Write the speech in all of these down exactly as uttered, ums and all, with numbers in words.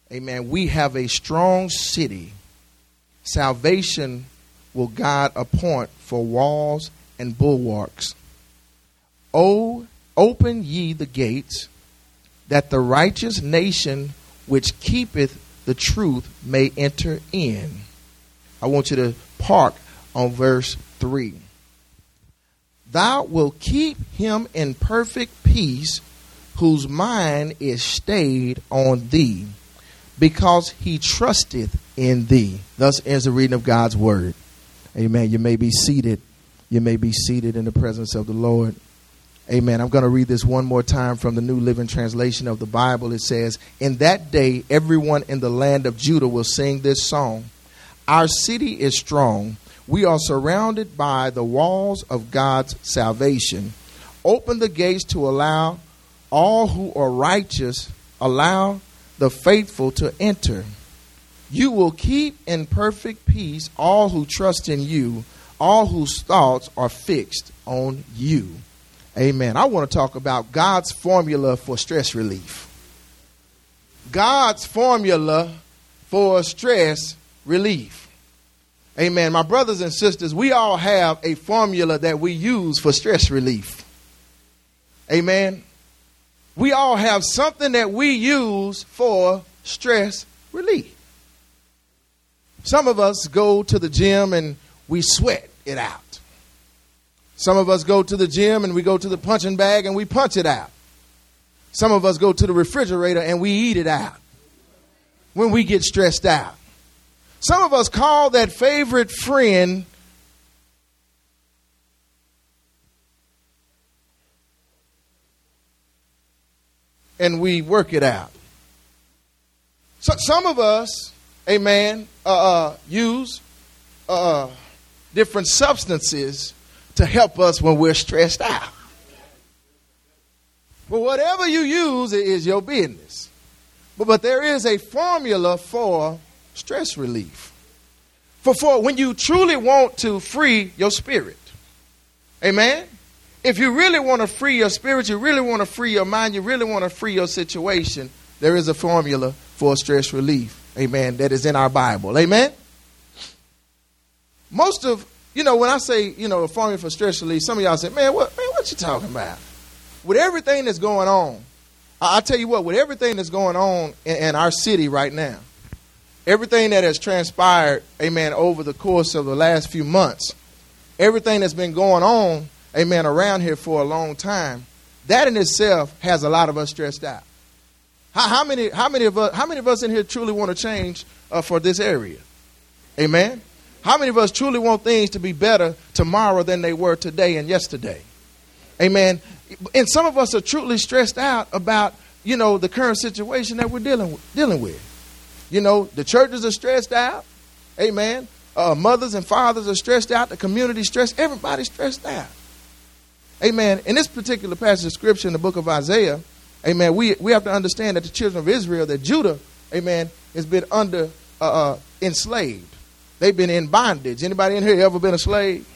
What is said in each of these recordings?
amen, we have a strong city. Salvation will God appoint for walls and bulwarks. Oh, open ye the gates, that the righteous nation which keepeth the truth may enter in. I want you to park on verse three. Thou wilt keep him in perfect peace, whose mind is stayed on thee, because he trusteth in thee. Thus ends the reading of God's word. Amen. You may be seated. You may be seated in the presence of the Lord. Amen. I'm going to read this one more time from the New Living Translation of the Bible. It says, in that day, everyone in the land of Judah will sing this song. Our city is strong. We are surrounded by the walls of God's salvation. Open the gates to allow all who are righteous, allow the faithful to enter. You will keep in perfect peace all who trust in you, all whose thoughts are fixed on you. Amen. I want to talk about God's formula for stress relief. God's formula for stress relief. Amen. My brothers and sisters, we all have a formula that we use for stress relief. Amen. We all have something that we use for stress relief. Some of us go to the gym and we sweat it out. Some of us go to the gym and we go to the punching bag and we punch it out. Some of us go to the refrigerator and we eat it out when we get stressed out. Some of us call that favorite friend and we work it out. So some of us, amen, uh, uh, use uh, different substances to help us when we're stressed out. But whatever you use is your business. But, but there is a formula for stress relief. For, for when you truly want to free your spirit. Amen. If you really want to free your spirit, you really want to free your mind, you really want to free your situation, there is a formula for stress relief. Amen. That is in our Bible. Amen. Most of, you know, when I say, you know, a formula for stress relief, some of y'all say, man, what, man, what you talking about? With everything that's going on, I, I tell you what, with everything that's going on in, in our city right now, everything that has transpired, amen, over the course of the last few months, everything that's been going on, amen, around here for a long time, that in itself has a lot of us stressed out. How, how many, how many of us, how many of us in here truly want to change uh, for this area? Amen. How many of us truly want things to be better tomorrow than they were today and yesterday? Amen. And some of us are truly stressed out about, you know, the current situation that we're dealing with, dealing with. You know, the churches are stressed out. Amen. Uh, mothers and fathers are stressed out. The community is stressed. Everybody's stressed out. Amen. In this particular passage of scripture in the book of Isaiah, amen, we, we have to understand that the children of Israel, that Judah, amen, has been under uh, uh, enslaved. They've been in bondage. Anybody in here ever been a slave?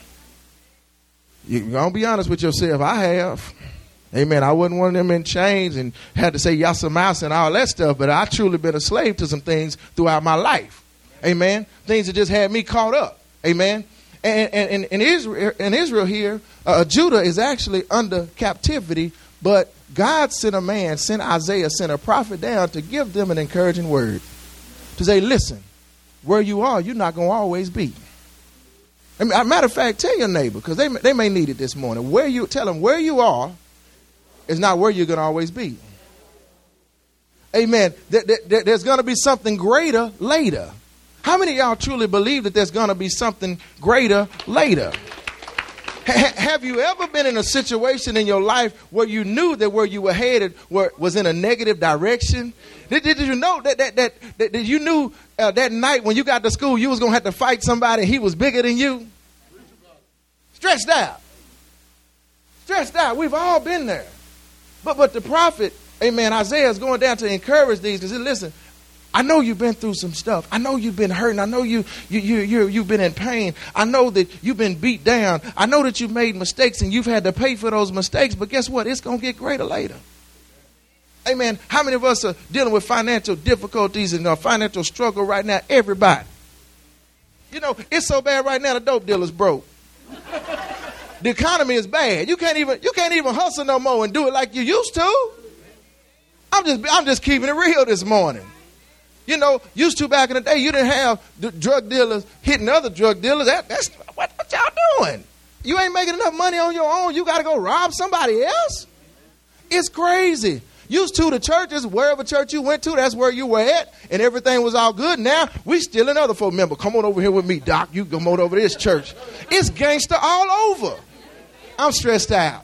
You're going to be honest with yourself. I have. Amen. I wasn't one of them in chains and had to say yassa mouse and all that stuff, but I truly been a slave to some things throughout my life. Amen. Things that just had me caught up. Amen. And, and, and in Israel, in Israel here, uh, Judah is actually under captivity, but God sent a man, sent Isaiah, sent a prophet down to give them an encouraging word. To say, listen, where you are, you're not going to always be. I mean, as a matter of fact, tell your neighbor, because they, they may need it this morning. Where you tell them where you are is not where you're going to always be. Amen. There, there, there's going to be something greater later. How many of y'all truly believe that there's going to be something greater later? Ha- have you ever been in a situation in your life where you knew that where you were headed were, was in a negative direction? Did, did you know that that that, that, that you knew uh, that night when you got to school you was going to have to fight somebody, he was bigger than you? Stressed out. Stressed out. We've all been there. But but the prophet, amen, Isaiah is going down to encourage these. Because listen, I know you've been through some stuff. I know you've been hurting. I know you, you, you, you, you've been in pain. I know that you've been beat down. I know that you've made mistakes and you've had to pay for those mistakes. But guess what? It's going to get greater later. Amen. How many of us are dealing with financial difficulties and uh, financial struggle right now? Everybody. You know, it's so bad right now, the dope dealer's broke. The economy is bad. You can't even you can't even hustle no more and do it like you used to. I'm just I'm just keeping it real this morning. You know, used to back in the day, you didn't have the drug dealers hitting other drug dealers. That, that's what, what y'all doing. You ain't making enough money on your own. You got to go rob somebody else. It's crazy. Used to the churches, wherever church you went to, that's where you were at, and everything was all good. Now, we still another folk member. Come on over here with me, Doc. You come on over to this church. It's gangster all over. I'm stressed out.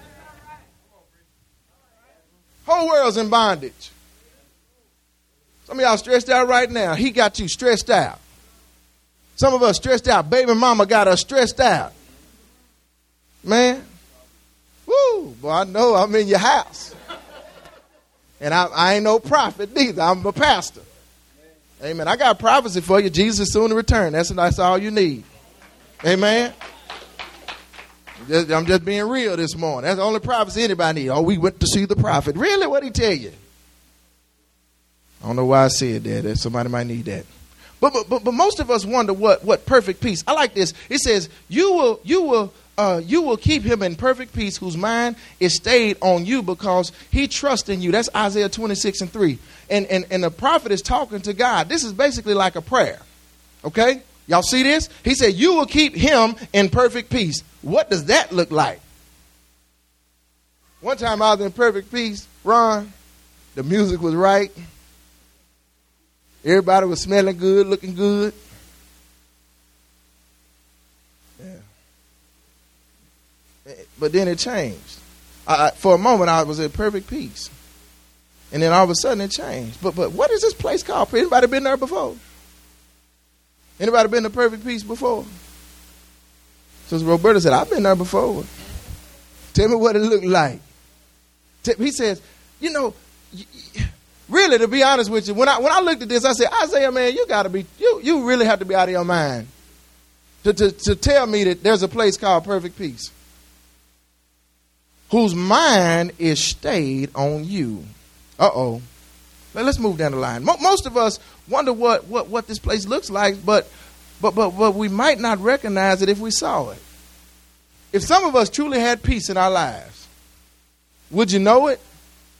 Whole world's in bondage. Some of y'all stressed out right now. He got you stressed out. Some of us stressed out. Baby mama got us stressed out. Man. Woo. Boy, I know I'm in your house. And I, I ain't no prophet neither. I'm a pastor. Amen. I got prophecy for you. Jesus is soon to return. That's, that's all you need. Amen. I'm just, I'm just being real this morning. That's the only prophecy anybody needs. Oh, we went to see the prophet. Really? What'd he tell you? I don't know why I said that. Somebody might need that. But but but, but most of us wonder what, what perfect peace. I like this. It says, you will you will uh, you will keep him in perfect peace whose mind is stayed on you because he trusts in you. That's Isaiah twenty-six and three. And, and, and the prophet is talking to God. This is basically like a prayer. Okay? Y'all see this? He said, you will keep him in perfect peace. What does that look like? One time I was in perfect peace, Ron. The music was right. Everybody was smelling good, looking good. Yeah. But then it changed. I, for a moment, I was in perfect peace. And then all of a sudden it changed. But but what is this place called? Anybody been there before? Anybody been to perfect peace before? Sister Roberta said, I've been there before. Tell me what it looked like. He says, you know, really, to be honest with you, when I when I looked at this, I said, Isaiah, man, you got to be, you you really have to be out of your mind to, to, to tell me that there's a place called perfect peace whose mind is stayed on you. Uh-oh. Now, let's move down the line. Mo- most of us wonder what, what, what this place looks like, but, but, but, but we might not recognize it if we saw it. If some of us truly had peace in our lives, would you know it?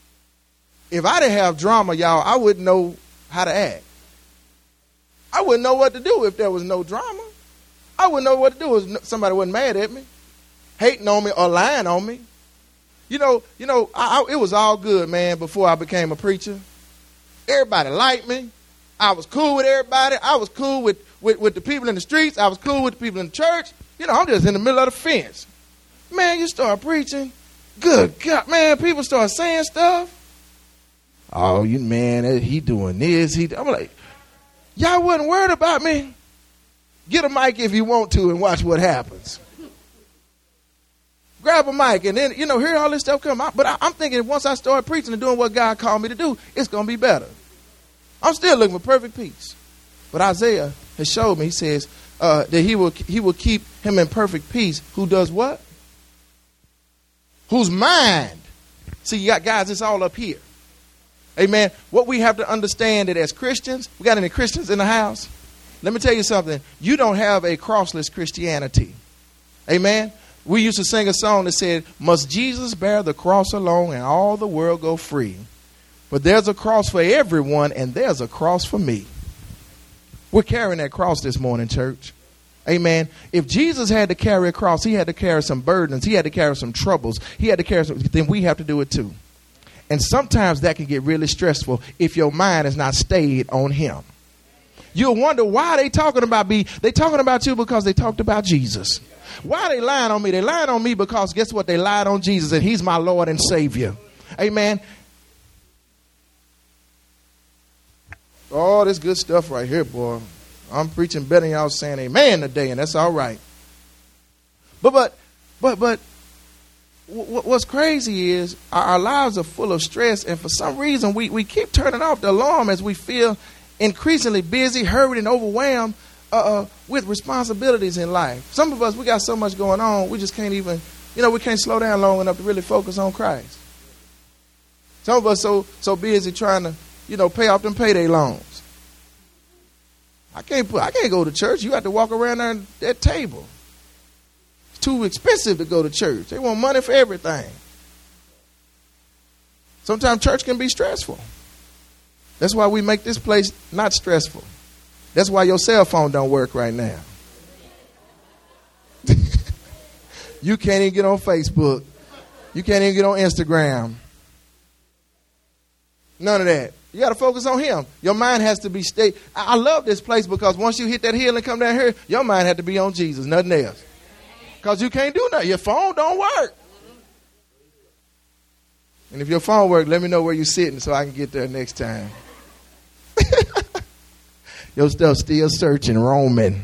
If I didn't have drama, y'all, I wouldn't know how to act. I wouldn't know what to do if there was no drama. I wouldn't know what to do if somebody wasn't mad at me, hating on me, or lying on me. You know, you know, I, I, it was all good, man, before I became a preacher. Everybody liked me. I was cool with everybody. I was cool with, with, with the people in the streets. I was cool with the people in the church. You know, I'm just in the middle of the fence. Man, you start preaching. Good God, man, people start saying stuff. Oh, you man, he doing this. He, I'm like, y'all wasn't worried about me. Get a mic if you want to and watch what happens. Grab a mic and then, you know, hear all this stuff come out. But I, I'm thinking once I start preaching and doing what God called me to do, it's going to be better. I'm still looking for perfect peace. But Isaiah has showed me, he says, uh, that he will he will keep him in perfect peace. Who does what? Whose mind. See, you got guys, it's all up here. Amen. What we have to understand that as Christians, we got any Christians in the house? Let me tell you something. You don't have a crossless Christianity. Amen. We used to sing a song that said, must Jesus bear the cross alone and all the world go free? But there's a cross for everyone and there's a cross for me. We're carrying that cross this morning, church. Amen. If Jesus had to carry a cross, he had to carry some burdens. He had to carry some troubles. He had to carry some, then we have to do it too. And sometimes that can get really stressful if your mind is not stayed on him. You'll wonder why they talking about me. They talking about you because they talked about Jesus. Why are they lying on me? They lied on me because guess what? They lied on Jesus and he's my Lord and Savior. Amen. Oh, this good stuff right here, boy. I'm preaching better than y'all saying amen today, and that's all right. But, but, but, but, what's crazy is our lives are full of stress, and for some reason we, we keep turning off the alarm as we feel increasingly busy, hurried, and overwhelmed uh, uh, with responsibilities in life. Some of us, we got so much going on, we just can't even, you know, we can't slow down long enough to really focus on Christ. Some of us so so busy trying to, you know, pay off them payday loans. I can't put I can't go to church. You have to walk around there at that table. It's too expensive to go to church. They want money for everything. Sometimes church can be stressful. That's why we make this place not stressful. That's why your cell phone don't work right now. You can't even get on Facebook. You can't even get on Instagram. None of that. You got to focus on him. Your mind has to be stay. I love this place because once you hit that hill and come down here, your mind had to be on Jesus, nothing else. Because you can't do nothing. Your phone don't work. And if your phone works, let me know where you're sitting so I can get there next time. Your stuff still searching, roaming.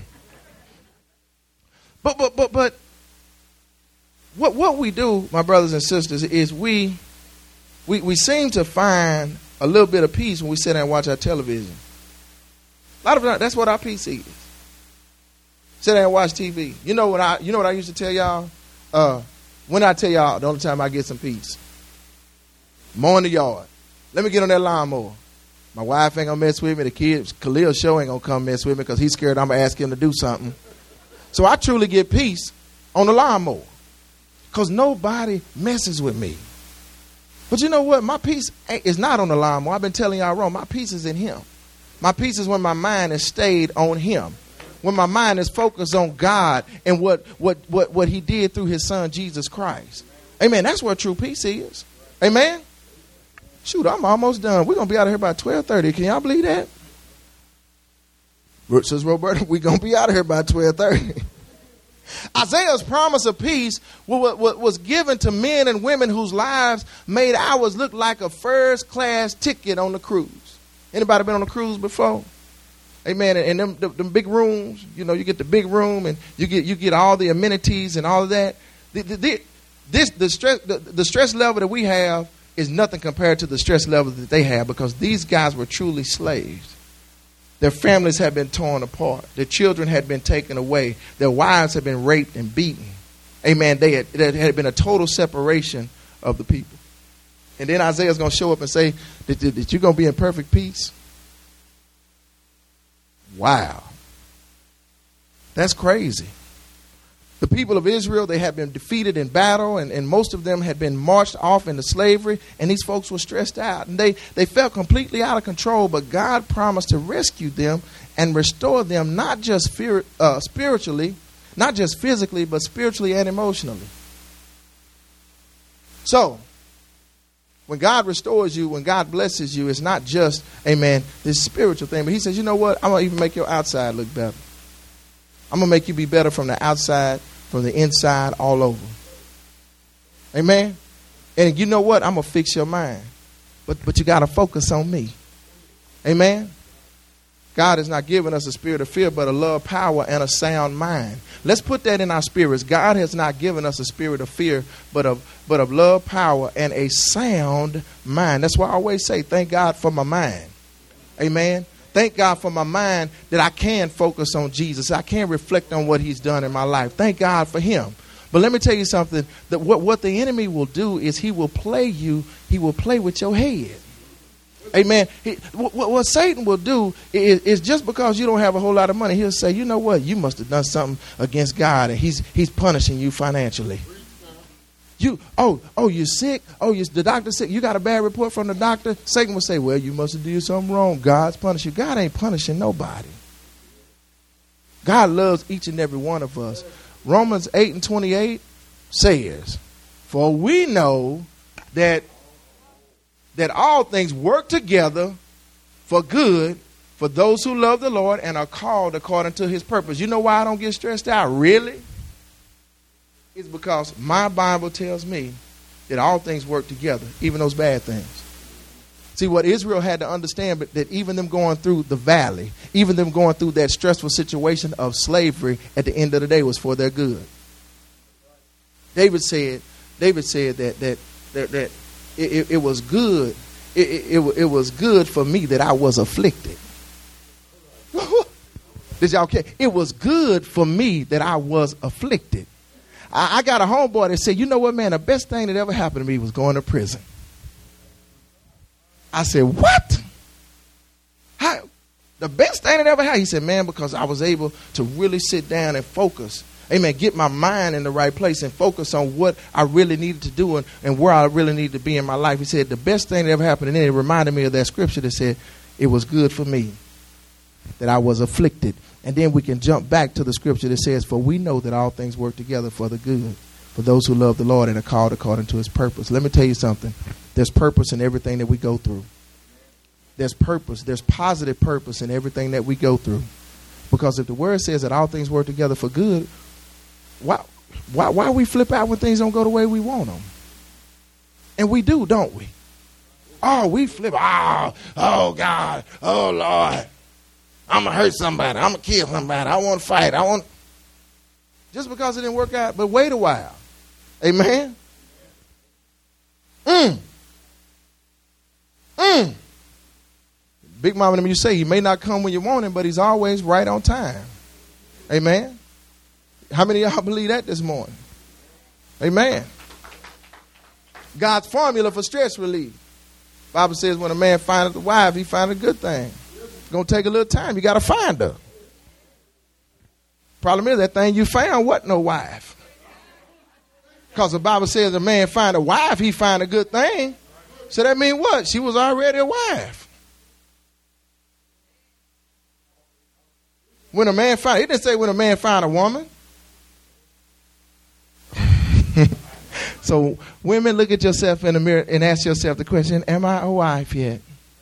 But but but but what what we do, my brothers and sisters, is we we we seem to find a little bit of peace when we sit down and watch our television. A lot of that, that's what our peace is. Sit down and watch T V. You know what I you know what I used to tell y'all? Uh, when I tell y'all the only time I get some peace. Mowing the yard. Let me get on that lawnmower. My wife ain't gonna mess with me. The kids, Khalil Show ain't gonna come mess with me because he's scared I'm gonna ask him to do something. So I truly get peace on the lawnmower because nobody messes with me. But you know what? My peace is not on the lawnmower. I've been telling y'all wrong. My peace is in him. My peace is when my mind is stayed on him. When my mind is focused on God and what, what, what, what he did through his son, Jesus Christ. Amen. That's where true peace is. Amen. Shoot, I'm almost done. We're going to be out of here by twelve thirty. Can y'all believe that? Says Roberta, we're going to be out of here by twelve thirty. Isaiah's promise of peace was given to men and women whose lives made ours look like a first class ticket on the cruise. Anybody been on a cruise before? Amen. And them, them, them big rooms, you know, you get the big room and you get you get all the amenities and all of that. The, the, the, this the stress the, the stress level that we have is nothing compared to the stress level that they have because these guys were truly slaves. Their families had been torn apart. Their children had been taken away. Their wives had been raped and beaten. Amen. They had, there had been a total separation of the people. And then Isaiah's going to show up and say that, that, that you're going to be in perfect peace. Wow. That's crazy. The people of Israel, they had been defeated in battle, and, and most of them had been marched off into slavery, and these folks were stressed out. And they, they felt completely out of control, but God promised to rescue them and restore them not just fear, uh, spiritually, not just physically, but spiritually and emotionally. So, when God restores you, when God blesses you, it's not just, amen, this spiritual thing, but he says, you know what, I'm going to even make your outside look better. I'm going to make you be better from the outside, from the inside, all over. Amen. And you know what? I'm going to fix your mind. But but you got to focus on me. Amen. God has not given us a spirit of fear, but a love, power, and a sound mind. Let's put that in our spirits. God has not given us a spirit of fear, but of, but of love, power, and a sound mind. That's why I always say, thank God for my mind. Amen. Thank God for my mind that I can focus on Jesus. I can reflect on what he's done in my life. Thank God for him. But let me tell you something, that what, what the enemy will do is he will play you. He will play with your head. Amen. He, what, what Satan will do is, is just because you don't have a whole lot of money, he'll say, you know what? You must have done something against God and he's, he's punishing you financially. You, oh, oh, you're sick. Oh, you, the doctor's sick. You got a bad report from the doctor. Satan will say, well, you must have done something wrong. God's punishing you. God ain't punishing nobody. God loves each and every one of us. Romans eight and twenty-eight says, for we know that, that all things work together for good for those who love the Lord and are called according to his purpose. You know why I don't get stressed out? Really? It's because my Bible tells me that all things work together, even those bad things. See, what Israel had to understand, but that even them going through the valley, even them going through that stressful situation of slavery, at the end of the day was for their good. David said, David said that that that, that it, it, it was good. It, it, it, it was good for me that I was afflicted. Did y'all care? It was good for me that I was afflicted. I got a homeboy that said, you know what, man, the best thing that ever happened to me was going to prison. I said, what? How? The best thing that ever happened. He said, man, because I was able to really sit down and focus. Amen. Get my mind in the right place and focus on what I really needed to do and, and where I really needed to be in my life. He said, the best thing that ever happened. And then it reminded me of that scripture that said, it was good for me that I was afflicted. And then we can jump back to the scripture that says, for we know that all things work together for the good, for those who love the Lord and are called according to his purpose. Let me tell you something. There's purpose in everything that we go through. There's purpose. There's positive purpose in everything that we go through. Because if the word says that all things work together for good, why, why, why we flip out when things don't go the way we want them? And we do, don't we? Oh, we flip. Oh, oh God. Oh, Lord. I'm going to hurt somebody. I'm going to kill somebody. I want to fight. I want. Just because it didn't work out. But wait a while. Amen. Mm. Mm. Big Mama them, you say he may not come when you want him, but he's always right on time. Amen. How many of y'all believe that this morning? Amen. God's formula for stress relief. Bible says when a man findeth a wife, he findeth a good thing. It's going to take a little time. You got to find her. Problem is that thing you found wasn't no wife. Because the Bible says a man find a wife, he find a good thing. So that means what? She was already a wife. When a man find, it didn't say when a man find a woman. So women, look at yourself in the mirror and ask yourself the question, am I a wife yet?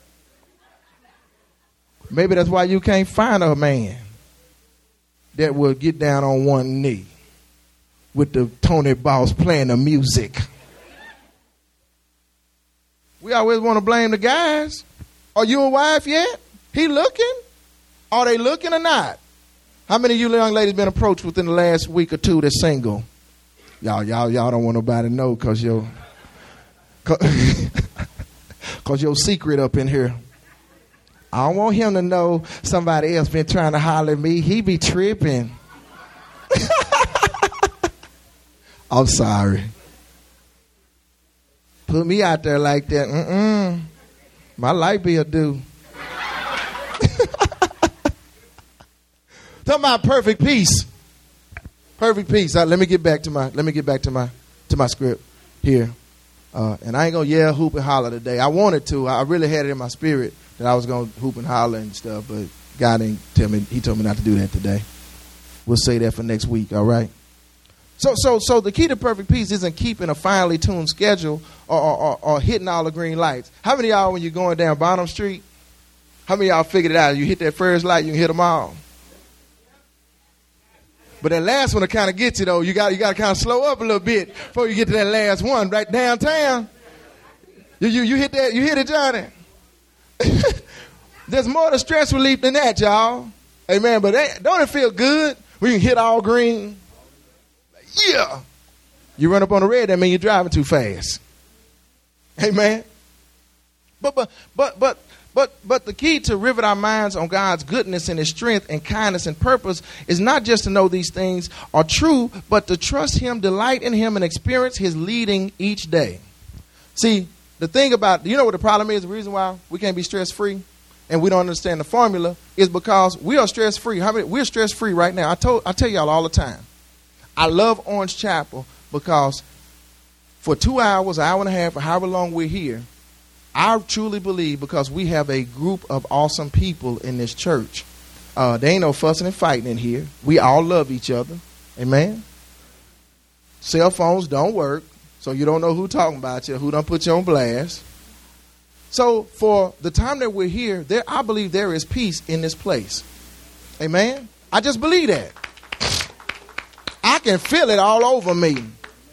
Maybe that's why you can't find a man that will get down on one knee with the Tony Boss playing the music. We always want to blame the guys. Are you a wife yet? He looking? Are they looking or not? How many of you young ladies been approached within the last week or two that's single? Y'all, y'all, y'all don't want nobody to know because your, because your secret up in here. I don't want him to know somebody else been trying to holler at me. He be tripping. I'm sorry. Put me out there like that. Mm-mm. My light bill due. Talking about perfect peace. Perfect peace. Uh, let me get back to my. Let me get back to my to my script here. Uh, and I ain't gonna yell, hoop, and holler today. I wanted to. I really had it in my spirit that I was gonna hoop and holler and stuff, but God didn't tell me. He told me not to do that today. We'll say that for next week. All right. So, so, so the key to perfect peace isn't keeping a finely tuned schedule or, or, or, or hitting all the green lights. How many of y'all, when you're going down Bonham Street, how many of y'all figured it out? You hit that first light, you can hit them all. But that last one will kind of get you, though. You got you got to kind of slow up a little bit before you get to that last one right downtown. You you, you hit that, you hit it, Johnny. There's more to stress relief than that, y'all. Amen. But that, don't it feel good when you can hit all green? Yeah. You run up on the red, that means you're driving too fast. Amen. But but but but but but the key to rivet our minds on God's goodness and his strength and kindness and purpose is not just to know these things are true, but to trust him, delight in him, and experience his leading each day. See, the thing about, you know what the problem is, the reason why we can't be stress free and we don't understand the formula is because we are stress free. How many, we're stress free right now. I told I tell y'all all the time. I love Orange Chapel because for two hours, an hour and a half, or however long we're here, I truly believe because we have a group of awesome people in this church. Uh, there ain't no fussing and fighting in here. We all love each other. Amen. Cell phones don't work, so you don't know who talking about you, who done put you on blast. So for the time that we're here, there, I believe there is peace in this place. Amen. I just believe that. I can feel it all over me.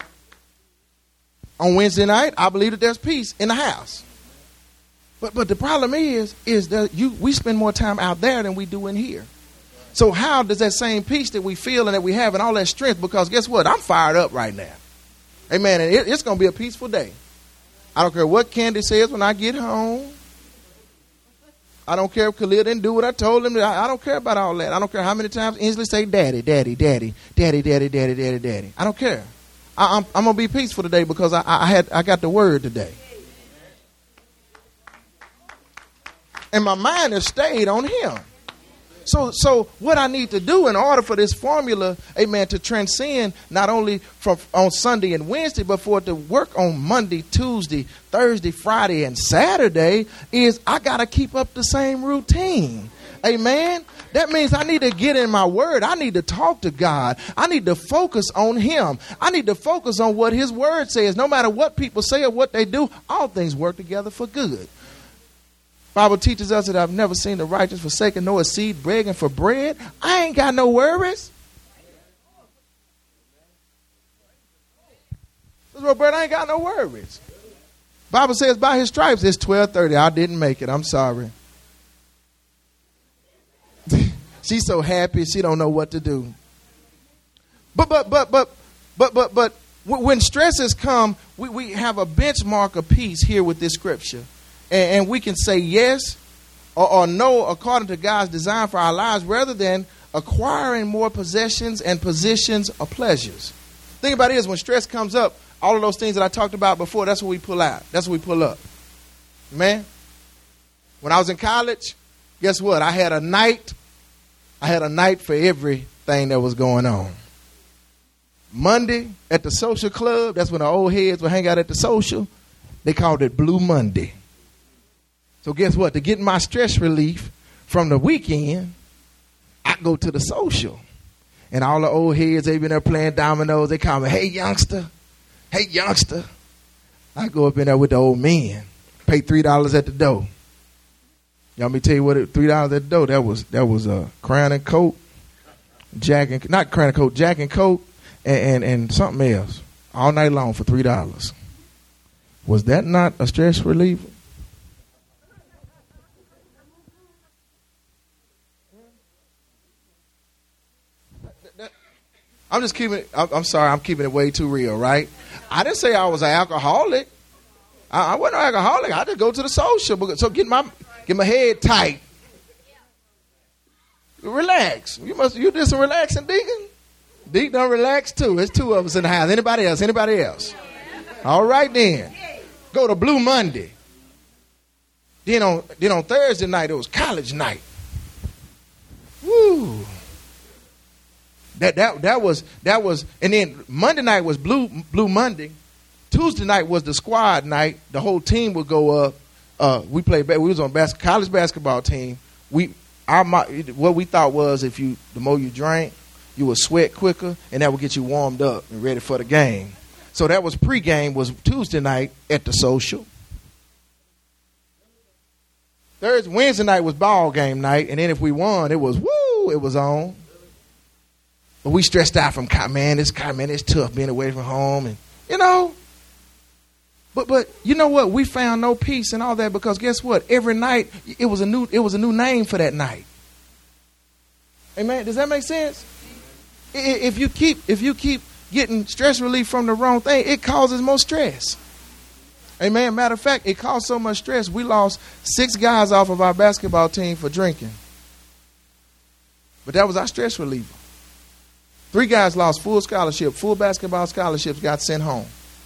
On Wednesday night, I believe that there's peace in the house. But but the problem is, is that you we spend more time out there than we do in here. So how does that same peace that we feel and that we have and all that strength, because guess what? I'm fired up right now. Amen. And it, it's going to be a peaceful day. I don't care what Candy says when I get home. I don't care if Khalil didn't do what I told him. I, I don't care about all that. I don't care how many times Inslee say, daddy, daddy, daddy, daddy, daddy, daddy, daddy, daddy. I don't care. I, I'm, I'm going to be peaceful today because I, I had I got the word today. And my mind has stayed on him. So so what I need to do in order for this formula, amen, to transcend not only from on Sunday and Wednesday, but for it to work on Monday, Tuesday, Thursday, Friday, and Saturday, is I got to keep up the same routine. Amen. That means I need to get in my word. I need to talk to God. I need to focus on him. I need to focus on what his word says. No matter what people say or what they do, all things work together for good. Bible teaches us that I've never seen the righteous forsaken nor a seed begging for bread. I ain't got no worries. Roberta, I ain't got no worries. Bible says by his stripes it's twelve thirty. I didn't make it. I'm sorry. She's so happy she don't know what to do. But but but but but but but when stresses come, we, we have a benchmark of peace here with this scripture. And we can say yes or, or no according to God's design for our lives rather than acquiring more possessions and positions or pleasures. Think about it is when stress comes up, all of those things that I talked about before, that's what we pull out. That's what we pull up. Man, when I was in college, guess what? I had a night. I had a night for everything that was going on. Monday at the social club, that's when the old heads would hang out at the social. They called it Blue Monday. So guess what? To get my stress relief from the weekend, I go to the social. And all the old heads, they've been there playing dominoes. They call me, hey, youngster. Hey, youngster. I go up in there with the old men. Pay three dollars at the door. Y'all me tell you what, it, three dollars at the door, that was that was a Crown and Coke, Jack and, not Crown and Coke, Jack and Coke, and, and, and something else. All night long for three dollars. Was that not a stress reliever? I'm just keeping it, I'm sorry, I'm keeping it way too real, right? I didn't say I was an alcoholic. I, I wasn't an alcoholic. I just go to the social. So get my get my head tight. Relax. You must you did some relaxing, Deacon? Deacon done relax too. There's two of us in the house. Anybody else? Anybody else? All right then. Go to Blue Monday. Then on then on Thursday night it was college night. Woo. That that that was that was, and then Monday night was Blue Blue Monday. Tuesday night was the squad night. The whole team would go up. Uh, we played. We was on bas- college basketball team. We our what we thought was if you the more you drank, you would sweat quicker, and that would get you warmed up and ready for the game. So that was pregame was Tuesday night at the social. Thursday Wednesday night was ball game night, and then if we won, it was woo. It was on. But we stressed out from, man, this man, it's tough being away from home. And, you know, but but you know what? We found no peace and all that because guess what? Every night, it was a new it was a new name for that night. Amen? Does that make sense? If you keep if you keep getting stress relief from the wrong thing, it causes more stress. Amen? Matter of fact, it caused so much stress, we lost six guys off of our basketball team for drinking. But that was our stress reliever. Three guys lost full scholarship, full basketball scholarships, got sent home.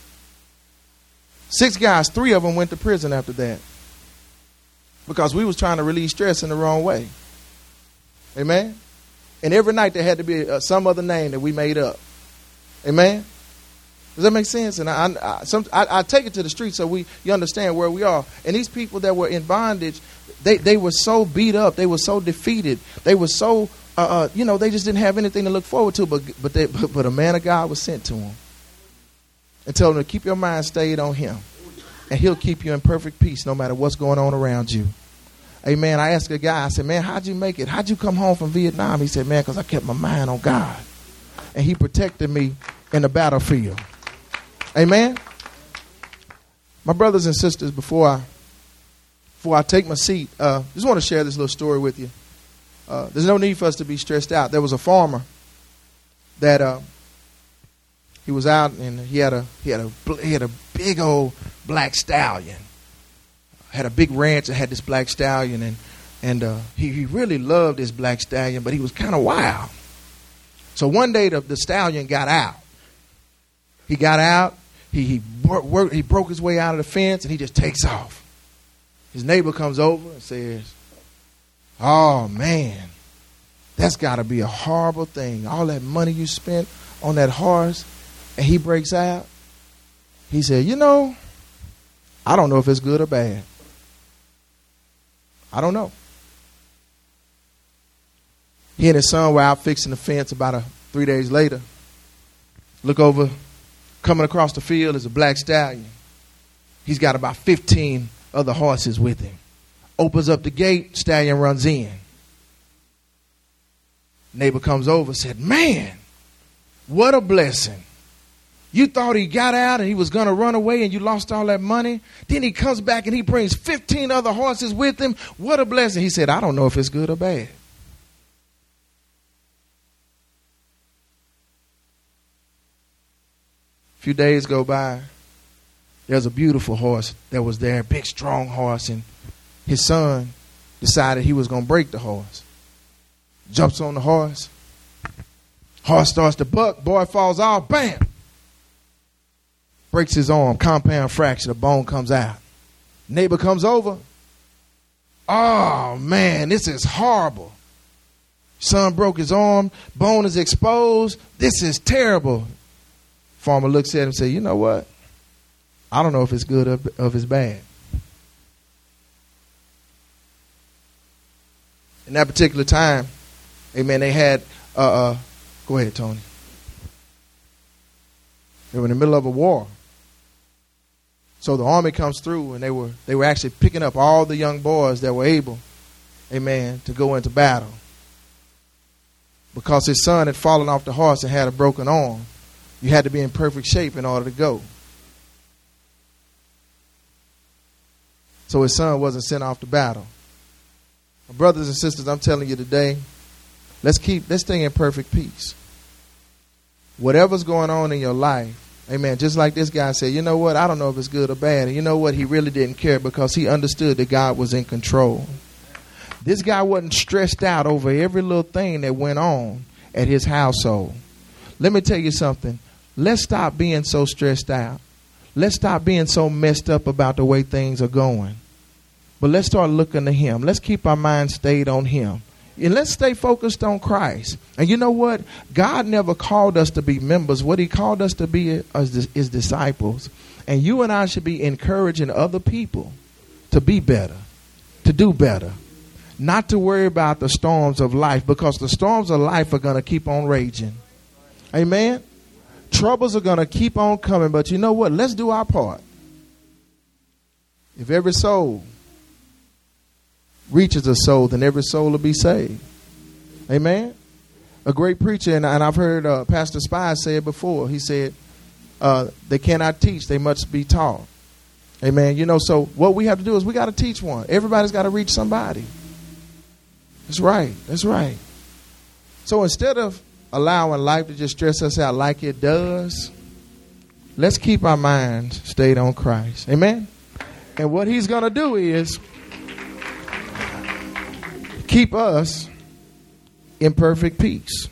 Six guys, three of them went to prison after that because we was trying to release stress in the wrong way. Amen? And every night there had to be uh, some other name that we made up. Amen? Does that make sense? And I, I, some, I, I take it to the street so we you understand where we are. And these people that were in bondage, they, they were so beat up. They were so defeated. They were so... Uh, uh, you know, they just didn't have anything to look forward to, but but, they, but but a man of God was sent to them and told them to keep your mind stayed on him, and he'll keep you in perfect peace no matter what's going on around you. Amen. I asked a guy, I said, man, how'd you make it? How'd you come home from Vietnam? He said, man, because I kept my mind on God, and he protected me in the battlefield. Amen. My brothers and sisters, before I before I take my seat, uh, just want to share this little story with you. Uh, there's no need for us to be stressed out. There was a farmer that uh, he was out and he had a he had a he had a big old black stallion. Had a big ranch that had this black stallion, and and uh, he he really loved this black stallion, but he was kind of wild. So one day the, the stallion got out. He got out. He he worked, he broke his way out of the fence, and he just takes off. His neighbor comes over and says, Oh, man, that's got to be a horrible thing. All that money you spent on that horse, and he breaks out. He said, you know, I don't know if it's good or bad. I don't know. He and his son were out fixing the fence about a, three days later. Look over, coming across the field is a black stallion. He's got about fifteen other horses with him. Opens up the gate, stallion runs in. Neighbor comes over and said, man, what a blessing. You thought he got out and he was going to run away and you lost all that money. Then he comes back and he brings fifteen other horses with him. What a blessing. He said, I don't know if it's good or bad. A few days go by. There's a beautiful horse that was there, big, strong horse. And his son decided he was going to break the horse. Jumps on the horse. Horse starts to buck. Boy falls off. Bam! Breaks his arm. Compound fracture. The bone comes out. Neighbor comes over. Oh, man, this is horrible. Son broke his arm. Bone is exposed. This is terrible. Farmer looks at him and says, you know what? I don't know if it's good or if it's bad. In that particular time, amen, they had, uh, uh, go ahead, Tony. They were in the middle of a war. So the army comes through and they were they were actually picking up all the young boys that were able, amen, to go into battle. Because his son had fallen off the horse and had a broken arm. You had to be in perfect shape in order to go. So his son wasn't sent off to battle. My brothers and sisters, I'm telling you today, let's keep this thing in perfect peace. Whatever's going on in your life, amen, just like this guy said, you know what, I don't know if it's good or bad. And you know what, he really didn't care because he understood that God was in control. This guy wasn't stressed out over every little thing that went on at his household. Let me tell you something. Let's stop being so stressed out. Let's stop being so messed up about the way things are going. But let's start looking to him. Let's keep our mind stayed on him. And let's stay focused on Christ. And you know what? God never called us to be members. What he called us to be is, is disciples. And you and I should be encouraging other people to be better, to do better. Not to worry about the storms of life, because the storms of life are going to keep on raging. Amen? Troubles are going to keep on coming. But you know what? Let's do our part. If every soul reaches a soul, then every soul will be saved. Amen? A great preacher, and, and I've heard uh, Pastor Spies say it before. He said, uh, they cannot teach, they must be taught. Amen? You know, so what we have to do is we got to teach one. Everybody's got to reach somebody. That's right. That's right. So instead of allowing life to just stress us out like it does, let's keep our minds stayed on Christ. Amen? And what he's going to do is keep us in perfect peace.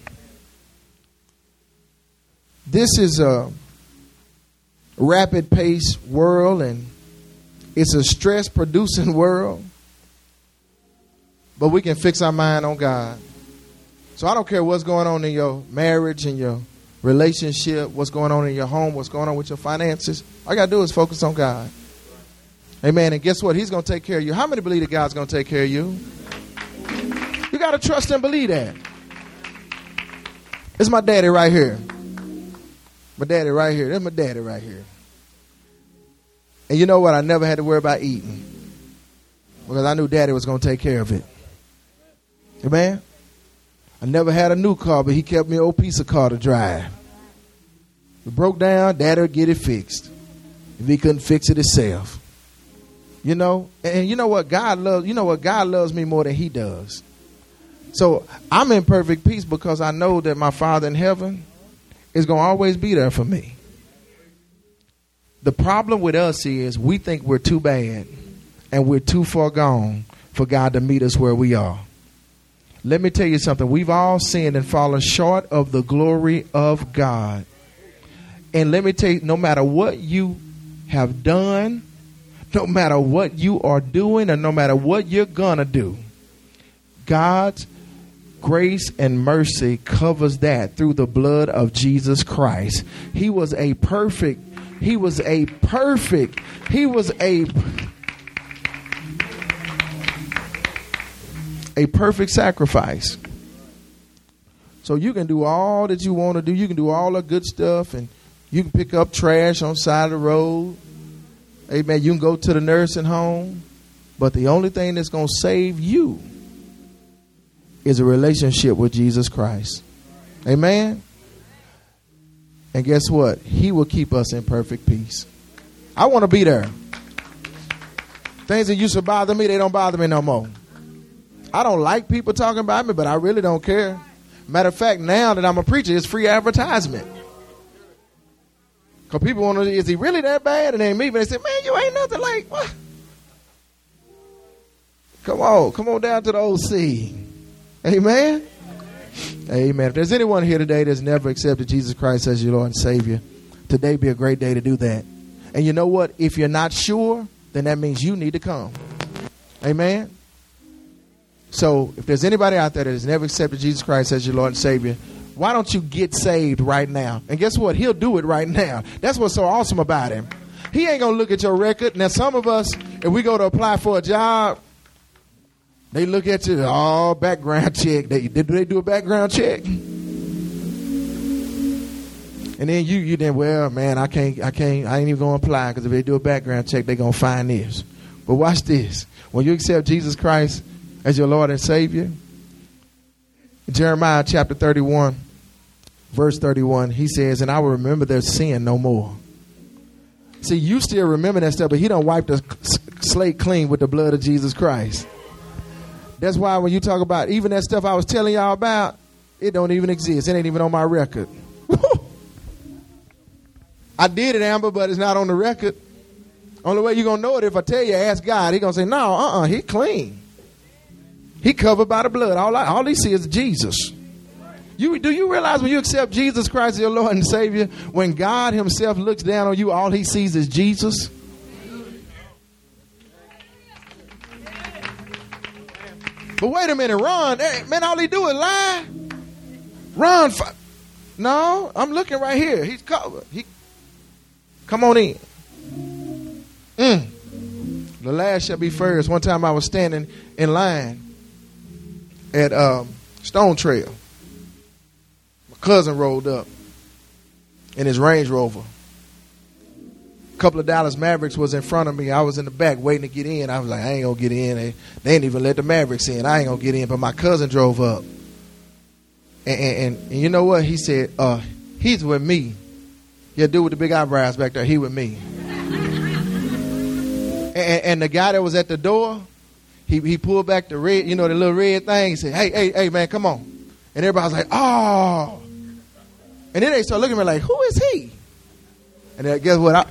This is a rapid paced world, and it's a stress producing world. But we can fix our mind on God. So I don't care what's going on in your marriage, in your relationship, what's going on in your home, what's going on with your finances. All you got to do is focus on God. Amen. And guess what? He's going to take care of you. How many believe that God's going to take care of you? You got to trust and believe that. It's my daddy right here. My daddy right here. That's my daddy right here. And you know what? I never had to worry about eating, because I knew daddy was going to take care of it. Amen. I never had a new car, but he kept me an old piece of car to drive. If it broke down, daddy would get it fixed if he couldn't fix it himself. You know, and you know what? God loves, you know what? God loves me more than he does. So I'm in perfect peace because I know that my Father in heaven is going to always be there for me. The problem with us is we think we're too bad and we're too far gone for God to meet us where we are. Let me tell you something. We've all sinned and fallen short of the glory of God. And let me tell you, no matter what you have done, no matter what you are doing, or no matter what you're going to do, God's grace and mercy covers that through the blood of Jesus Christ. He was a perfect, he was a perfect, he was a, a perfect sacrifice. So you can do all that you want to do. You can do all the good stuff, and you can pick up trash on the side of the road. Amen. You can go to the nursing home. But the only thing that's going to save you is a relationship with Jesus Christ. Amen. And guess what? He will keep us in perfect peace. I want to be there. Things that used to bother me, they don't bother me no more. I don't like people talking about me, but I really don't care. Matter of fact, now that I'm a preacher, it's free advertisement. Because people want to, is he really that bad? And they meet me and they say, man, you ain't nothing like, what? Come on, come on down to the O C. Amen. Amen. If there's anyone here today that's never accepted Jesus Christ as your Lord and Savior, today be a great day to do that. And you know what? If you're not sure, then that means you need to come. Amen. So if there's anybody out there that has never accepted Jesus Christ as your Lord and Savior, why don't you get saved right now? And guess what? He'll do it right now. That's what's so awesome about him. He ain't going to look at your record. Now, some of us, if we go to apply for a job, they look at you, oh, background check. They, do they do a background check? And then you, you then, well, man, I can't, I can't, I ain't even going to apply because if they do a background check, they're going to find this. But watch this. When you accept Jesus Christ as your Lord and Savior, Jeremiah chapter thirty-one, verse thirty-one, he says, and I will remember their sin no more. See, you still remember that stuff, but he don't wipe the slate clean with the blood of Jesus Christ. That's why when you talk about even that stuff I was telling y'all about, it don't even exist. It ain't even on my record. I did it, Amber, but it's not on the record. Only way you're going to know it if I tell you, ask God. He's going to say, no, uh-uh, he clean. He covered by the blood. All, I, all he sees is Jesus. You, do you realize when you accept Jesus Christ as your Lord and Savior, when God himself looks down on you, all he sees is Jesus? But wait a minute, Ron, hey, man, all he do is lie. Ron, f- no, I'm looking right here. He's covered. He, come on in. Mm. The last shall be first. One time I was standing in line at um, Stone Trail. My cousin rolled up in his Range Rover. A couple of Dallas Mavericks was in front of me. I was in the back waiting to get in. I was like, I ain't going to get in. They, they ain't even let the Mavericks in. I ain't going to get in. But my cousin drove up. And, and, and, and you know what? He said, uh, he's with me. Yeah, dude with the big eyebrows back there, he with me. and, and the guy that was at the door, he, he pulled back the red, you know, the little red thing. He said, hey, hey, hey, man, come on. And everybody was like, oh. And then they started looking at me like, who is he? And then guess what? I,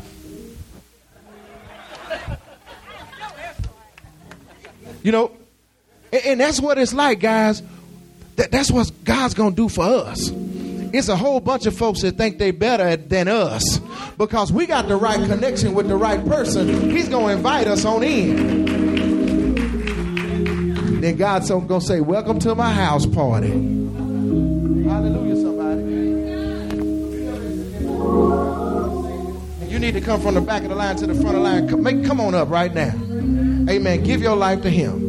You know, and, and that's what it's like, guys. That, that's what God's going to do for us. It's a whole bunch of folks that think they better than us. Because we got the right connection with the right person, he's going to invite us on in. Then God's going to say, welcome to my house party. Hallelujah, somebody. And you need to come from the back of the line to the front of the line. Come, make, come on up right now. Amen. Give your life to him.